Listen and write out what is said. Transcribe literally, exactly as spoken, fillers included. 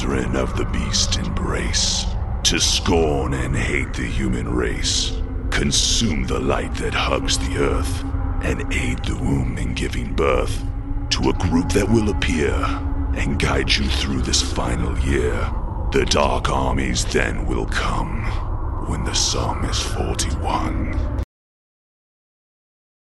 children of the beast embrace, to scorn and hate the human race, consume the light that hugs the earth, and aid the womb in giving birth to a group that will appear and guide you through this final year. The dark armies then will come when the sum is forty-one.